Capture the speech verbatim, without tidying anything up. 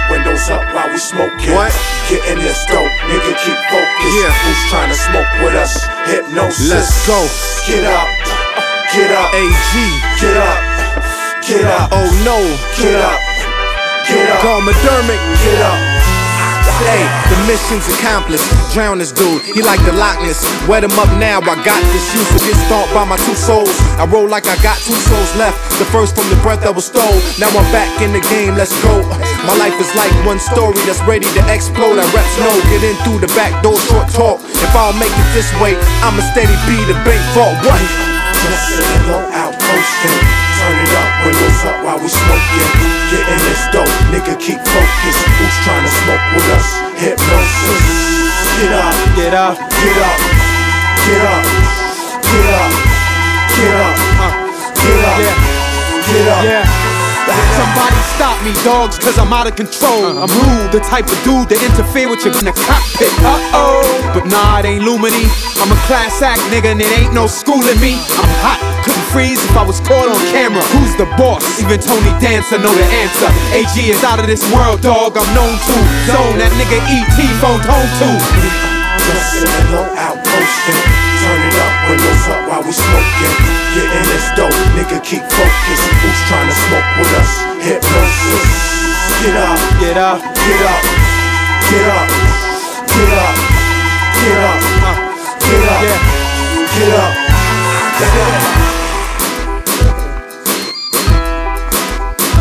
windows up while we smoking. What? Getting this dope, nigga, keep focused. Yeah. Who's trying to smoke with us? Hypnosis. Let's go. Get up, get up, A G. get up, get up, Oh no. get up, get up, Call McDermott. get up. Hey, the mission's accomplished. Drown this dude, he like the Loch Ness. Wet him up now, I got this. Used to get stomped by my two souls. I roll like I got two souls left. The first from the breath that was stole. Now I'm back in the game, let's go. My life is like one story that's ready to explode. I reps know, get in through the back door, short talk. If I don't make it this way, I'ma steady be the bank vault. What? Just sitting low out coasting. Turn it up, windows up while we smoking. Getting this dope, nigga, keep focused. Who's trying to smoke with us? Hypnosis. Get up, Get up. get up, get up, get up, get up, Uh, get up, yeah. get up. Yeah. Somebody stop me, dogs, cause I'm out of control. I'm rude, the type of dude that interfere with you in the cockpit. Uh-oh. But nah, it ain't Lumini. I'm a class act, nigga, and it ain't no schooling me. I'm hot, couldn't freeze if I was caught on camera. Who's the boss? Even Tony Dancer know the answer. A G is out of this world, dog, I'm known to. Zone, that nigga E T phoned home to. Just sitting low out coasting. Turn it up, windows up while we smoking. Getting this dope, nigga, keep focused. Who's trying to smoke with us? Hypnosis. Get up, Get up. get up, get up, get up, get up, Uh, get up, yeah. get up, get up.